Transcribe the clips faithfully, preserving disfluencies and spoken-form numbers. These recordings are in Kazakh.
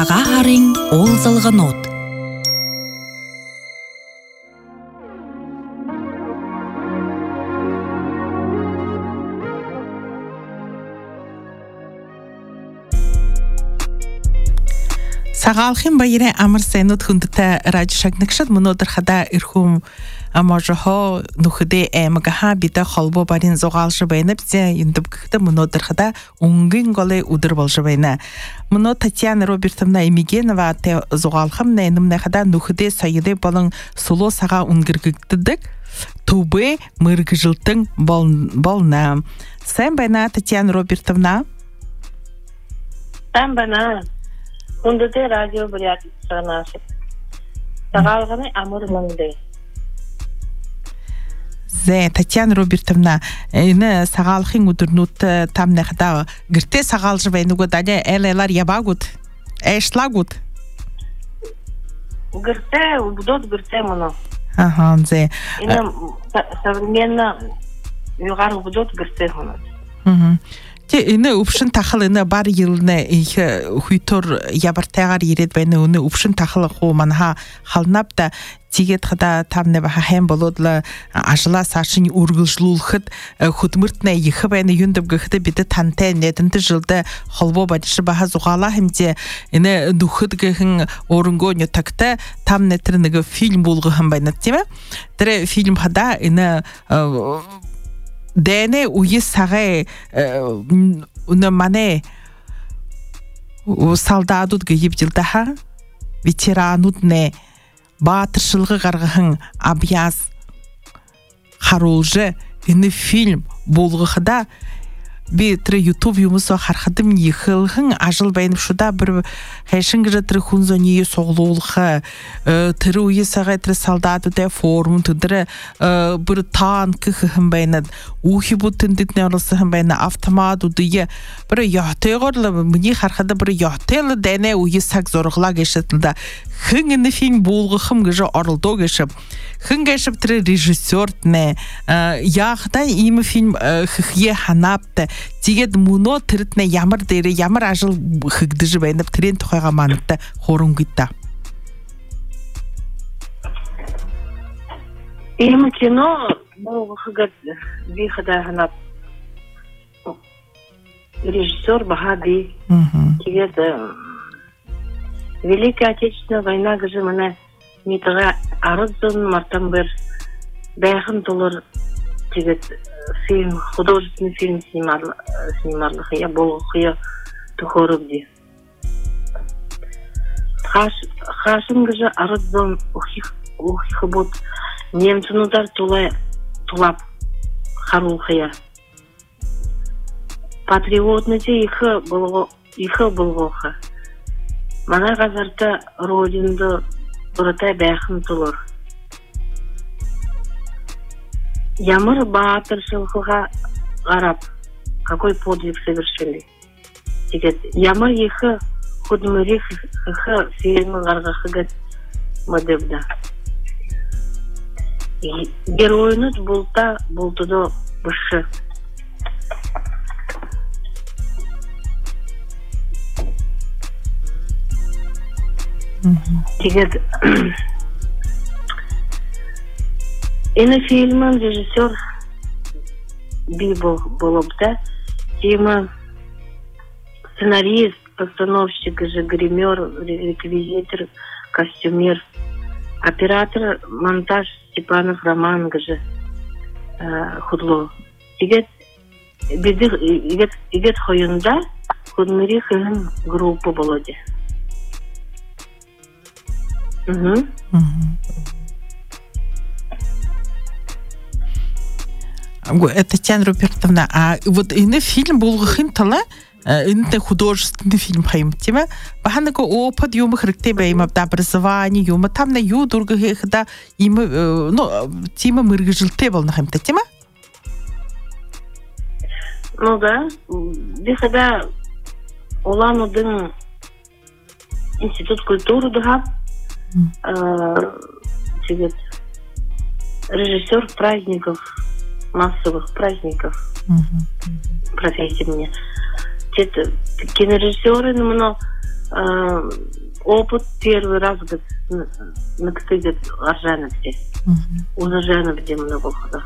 Саға ғарың ол зылғын от. Сагалхин байре амар сэнут хүндтэй радио шагнагшад мөнөдөр хада ирхүм амажхо нөхөдөө эмгаха бидэ холбо барин зогаалш байна бизэ индбгхтэ мөнөдөр хада унгин голэ өдөр болж байна. Мөнө Татьяна Робертовна Эмигенова тэ зогаалхам нэмнэ хада нөхөдөө саяды болон сулу сага унгэргэгддэг тубэ мэргэжилтэн болно. Сэн байна Татьяна Робертовна? Сэн байна. Хүндтэй радио бурят санаас. Сагалганы амар мөнгөдэй. Зэ Татьяна Робертовна энэ сагалхын өдөрнүүд тамнахда гэртээ сагалж байна уу даа элэлар ябагууд эшлагууд гэртээ удод гэртээ мөн. Аха зэ Энэ современно югар удод гэртээ мөн. Мм энэ өвшин тахал энэ бар йылнэ их хүйтөр ябартайгаар ирээд байна өнө өвшин тахал хуу манха халнапта тигэт хада тамне баха хэм болоодла ажлаа сашин үргэлжлүүлэхэд хөдмөртнэ их байна юндэв гэхдээ бид тантай нэдэнтэй жилдэ холбоо бодиш баха зугаала хэмжээ энэ нүхэд гэхэн өрөнгөө нютагтай тамне тэр нэг фильм болгохан байна тийм ээ тэр фильм хада энэ Дэне уйс сагэ уна мане солдатууд гэвжилдэха ветеранууд нэ баатаршилгы гаргахан абьяс харуулж энэ фильм болгохда би тэр YouTube юмсоо харахад минь ихэлхэн ажил байна шүү да бір хэшингэр тэр хүн зөний суглуулах тэр үеэсээ тэр солдатуудын форм тэр бір танк хэн байна үхи бүтэндэд нэрсэн байна автоматуудыг бір ятайгаар миний харахад бір ятай дэнэ үеэсэг зурглаа гэшэтлээ хэн энэ фильм болгохым гэж оролдоо гэшэв хэн гэшэв тэр режиссерт нэ яахта ийм фильм ххие ханапта тэгээд мөнөө тэрднэ ямар дээр ямар ажил хэгдэж байна тэрийн тухайга мантай хөрөнгөдөө. Ийм кино болгоход би хада ханап режиссер Бахади. Тэгээд Великая Отечественная война гэж манай митга Арзон Мартамбер байхын тулар тэгээд фильм, художественный фильм снимал, снимал, я был я тухоробди. Хаш, хашим гже арзон ухих ухих бот немцун удар тулай тулап харулхая. Патриотности их было их было. Мана газарта родинды бұрытай бәхін тұлыр. Ямар баатыршылқыға қарап, какой подвиг совершили. Ямар ехі худмырих хы фильмі ғарғақыға мадебда. Героиныз бұлта бұлтыды бұшы. Тэгээд энэ фильмын режиссер Бибо Болобда, тема сценарист, постановщик, гример, реквизитор, костюмер, оператор, монтаж Степанов Роман гже худло. Тэгээд бидих игет игет хоюнда худмирих группа болоди. Угу. Это Татьяна Робертовна, а вот ине фильм болгохын тала ине художественный фильм хайм тема баханако опыт юм хэрэгтэй байм авда образование юм там на ю дургахда им ну тема мэргэжилтэй болно хайм та тема. Ну да, би хада Улан-Удын институт культуры да. Тэгээд режиссер праздников, массовых праздников. Профессия мне. Это кинорежиссеры, но опыт первый раз говорит, на кстати, Аржановде. Уже Жановде много было.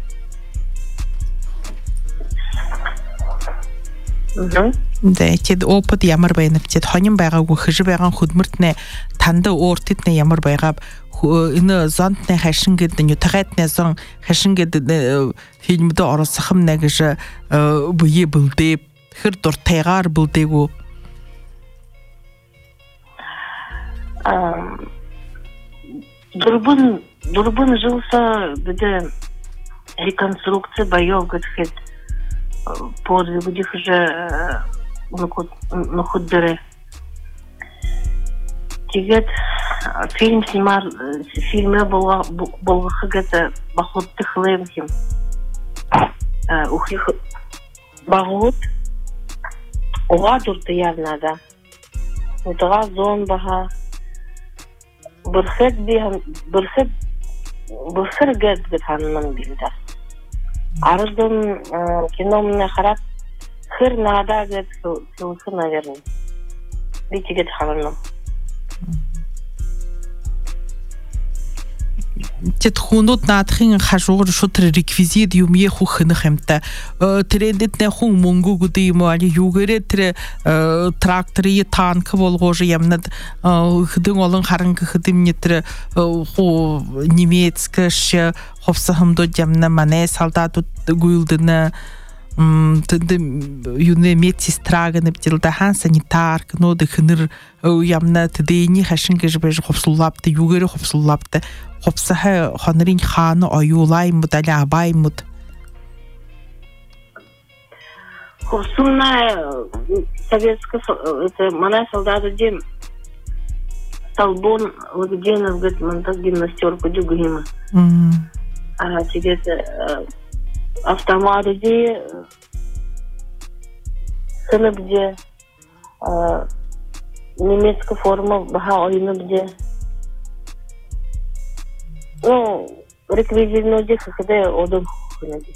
Да, тед опыт ямар байнап тед хоним байгааг хижи байган хөдмөртнэ танда ууртиднэ ямар байгаав энэ зонтны хашин гэдэг нь тагайтны зон хашин гэдэг фильмд оролцохым нэ гэж буй бүлдээ хэр дуртайгаар бүлдээгүү а дурбун дурбун жилса где реконструкция боёв гэдэг подвиг их же на худбере. Тигет фильм снимал, фильме было было где-то бахут тихлемхим. Ухих бахут, угадурты явно да. Утра зон баха. Берхет бихан, берхет, берхет гет гет ханнан билда. Арздон кино мне харап хыр нада гет сулсы, наверное. Бити гет ханнан. Тет хунут наадхын хашуур шутэр реквизит юм е хухны хэмтэ трендет не хун мөнгө гэдэг юм али югээрэ тэр тракторы танк болгож ямнад хэдэн олон харан гэхэдэм нэтэр ху немецкэш ховсахымдо ямна мане солдатууд гүйлдэнэ тэнд юуне медсестрага нэбдэлдэ хан санитар гнод хэнэр ямна тэдэний хашин гэж байж ховсуллапты югээрэ ховсуллапты хопсахэ хонрын хааны оюулай мудала абай муд хопсунна советская это манай солдаты дем столбон Логденов говорит монтаж гимнастерку дюгима а тебе автоматы где где немецкая форма баха ойны где ну, реквизит ноги, когда одом ходит.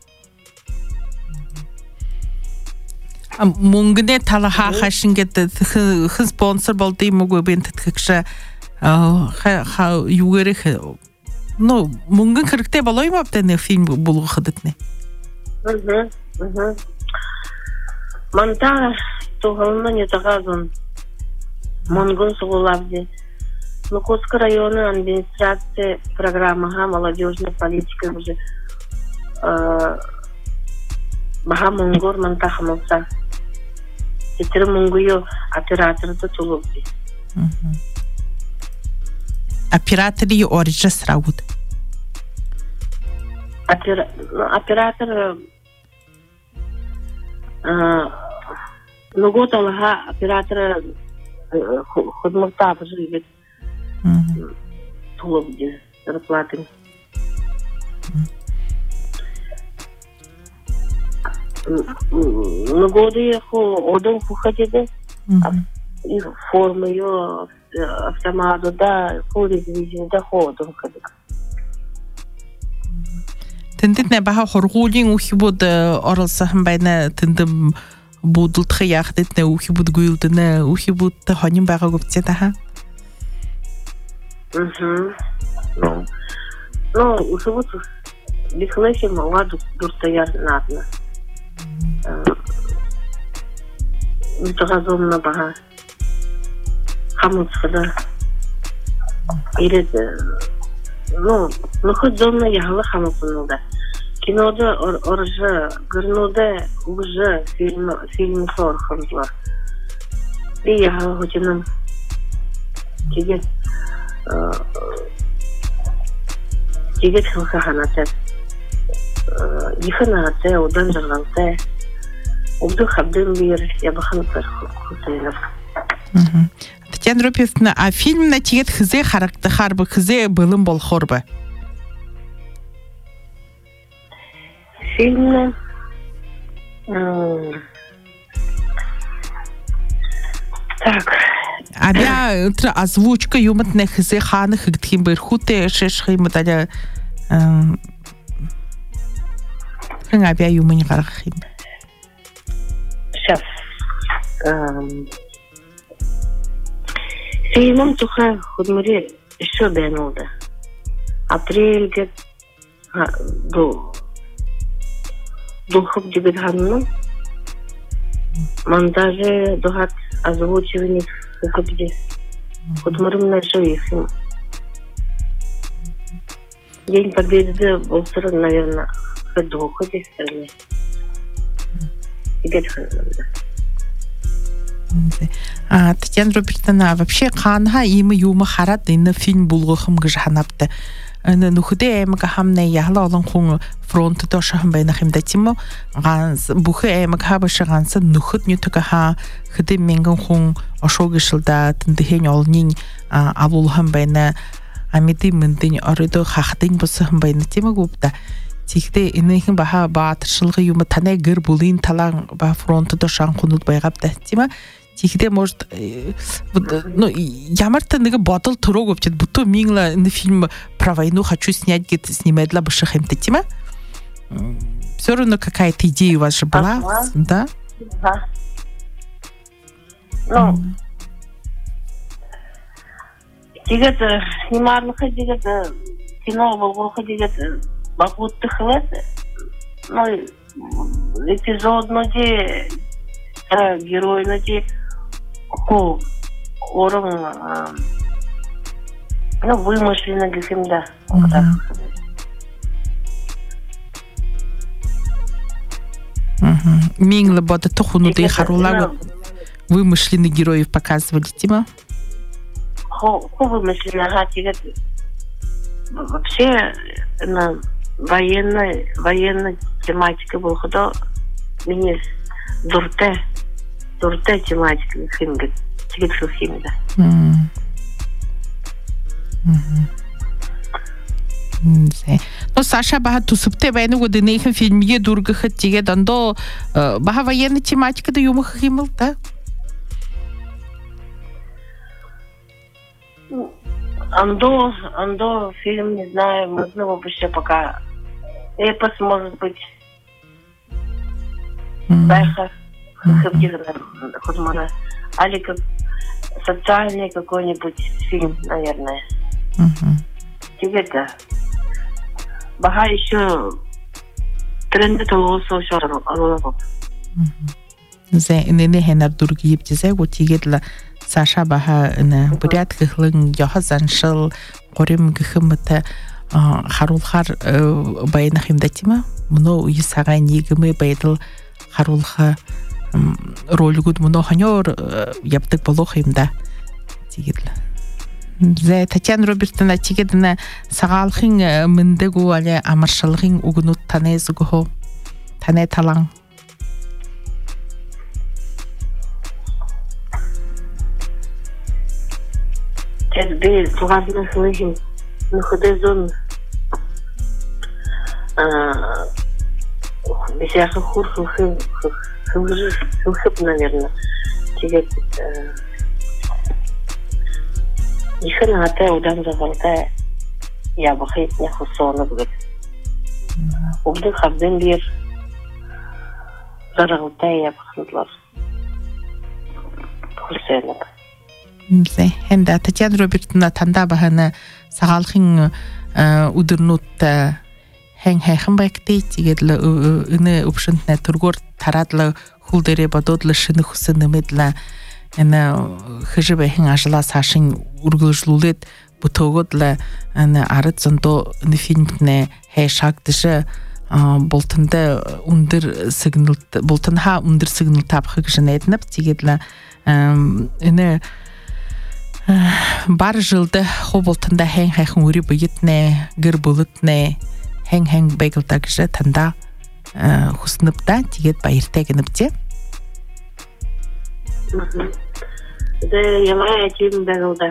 А мөнгөний талха хашин гэдэг хэн спонсор болдгий мөгөө бент тэтгэгш ха югэрэх ну мөнгөн хэрэгтэй болоо юм апта нэг фильм болгоход гэдэг нэ. Мм. Мм. Монтаж тугална не тагазон. Монгол сугулавди. Лукотского района администрация программа молодежная политика уже баха монгор мантахамса теперь монгуё оператор то тулуби оператор и орижас раут оператор ну год алга оператор ходмурта живет тулуби зарплаты. На годы одом хотите, и формы ее автомата, да, курить доходом хотите. Тэндет не баха хоргуулийн үхибуд оролцсон байна. Тэнд будулдах яхад не үхибуд гүйлдэнэ үхибуд хонин байгааг үтсэ таха. Угу. Ну, ну, үхибуд бихлэхи мала дуртаяр надна. Митагазомна баха. Хамуцхада. Иред ну, ну хоть зона яхала хамуцнуда. Кинода оржа гырнуда уже фильм фильм сорханла. И я хотим тебе тебе хаханате. Иханате удан жарганте. Уду хабден бир я бахан тархутайнав. Мм. Татьяна Ропевна, а фильм на тигет хзе характахар бы хзе былым болхор бы? Фильм так. А я утро озвучка юмат на хзе ханах гдхим берхуте шешхи муталя хэн абя юмын гарахим. Сейчас Фильмом туха худмури еще бенолда. Апрельге до духов дигадханну монтаже дохат озвучивание хукабди худмурим на живихим. День Победы был, наверное, в доходе в стране. А, Татьяна Робертовна, вообще ханха има юма харат инна фильм булгахым гыжханапты. Ана нухуде эмга хамне яхла олон хун фронт тошахым байнахым датимо ганс бухе эмга хабаша ганса нухут нютука ха хыды менгэн хун ошогышылда тындыхен олнин авулхым байна амиди мындын орыдо хахтын босахым байна тема гупта. Тихте инэхэн баха баатыршылгы юма тане гэр булын талан ба фронт тошан хунуд байгапта тема. Тихте может ну ямарта нэг бодол төрөг өвчөд бүтө мингла энэ фильм про войну хочу снять где-то снимать для бывших тема. Все равно какая-то идея у вас же была, ага. Да? Да. Ну, тигет снимарлыхы дигет кино болгохы дигет бакутты хылат. Ну, эпизодно де геройно де Ко, орон, ну, вымышленный фильм, да. Мингла бода тухунуды харулага вымышленных героев показывали, тема? Хо, вымышленный, ага, тигет. Вообще, на военной, военной тематика была, когда меня дурте. Дурте тематика фильмге тигетсил фильмда. Мм. Мм. Но Саша баха тусупте вайну годинейхэн фильмге дургахат тиget андо баха военная тематика да юмах химл, да? Андо, андо фильм, не знаю, можно вообще пока эпос может быть. Байха. Али как социальный какой-нибудь фильм, наверное. Тебе-то бага еще тренды толгосо шарал алолабо. Зе инене хенар дурги ебтизе го тигетла Саша бага на бурят гыхлын яхазаншыл корим гыхымыта харулхар байнахим датима. Мно уйсагай нигымы байдыл харулха роль гуд моноханёр яптык болохым да тигетла. Зе Татьяна Робертовна тигедна сагалхын мындыгу але амаршылгын угунут танезуго тане талан. Тед бе тугадны хылыгын нухудезон а бисяхы хурхын хылхып, наверное, тигет ихын ата удан завалта я бахит не хусона будет. Убды хабден бир заралта я бахнутлар. Хусенок. Зе хенда Татьяна Робертовна танда бахана сагалхын удырнут хэн хайхан байктэй тигедла энэ опшнтна тургор тарадла хулдэрэ бододлы шинэ хүсэн нэмэдла энэ хэжбэхэн ажлаа сашин үргэлжлүүлээд бүтөөгөдла энэ ард зөндөө энэ фильмтнэ хайшагдж болтондоо өндөр сигнал болтонха өндөр сигнал тавхыг жинэднэп тигедла энэ бар жылда хоболтонда хэн хайхан үри бигитнэ гэр булытнэ хэн хэн бэгэлдэг жэ танда хүснэпта тэгээд баяртай гэнэпчээ. Дэ ямаа тийм бэгэлдэг.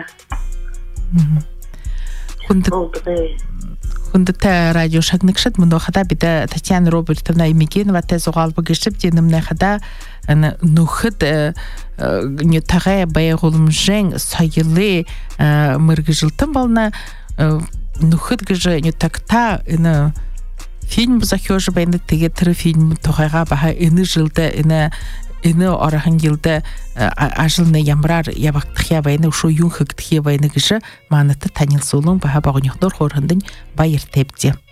Хүнд хүндтэй радио шагнагшд мөн хада бид Татьяна Робертовна Емигенова-тай зугаалбаг гişib динэмнэ хада нөхөд нютагай байгууламжин соёлын мэргэжилтэн болно нөхөд гэж нютагта энэ фильм захиож байна. Тэгээд тэр фильм тухайга баха энэ жилдээ энэ Ины арахан елда ажылны ямрар ябактыхя байны шо юнхыктыхя байны гышы маныты танил солун баха багынюхнор хорхындын байыр тепте.